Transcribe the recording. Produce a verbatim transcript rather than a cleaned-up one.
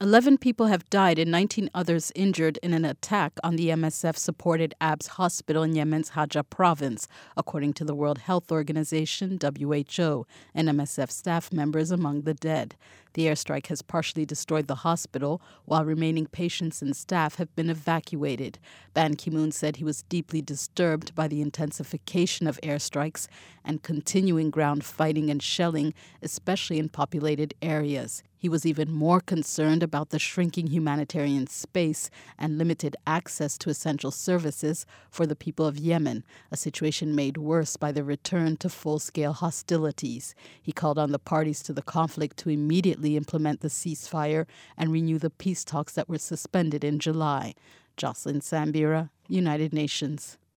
Eleven people have died and nineteen others injured in an attack on the M S F-supported Abs hospital in Yemen's Hajj province, according to the World Health Organization, W H O, and M S F staff members among the dead. The airstrike has partially destroyed the hospital, while remaining patients and staff have been evacuated. Ban Ki-moon said he was deeply disturbed by the intensification of airstrikes and continuing ground fighting and shelling, especially in populated areas. He was even more concerned about the shrinking humanitarian space and limited access to essential services for the people of Yemen, a situation made worse by the return to full-scale hostilities. He called on the parties to the conflict to immediately implement the ceasefire and renew the peace talks that were suspended in July. Jocelyn Sambira, United Nations.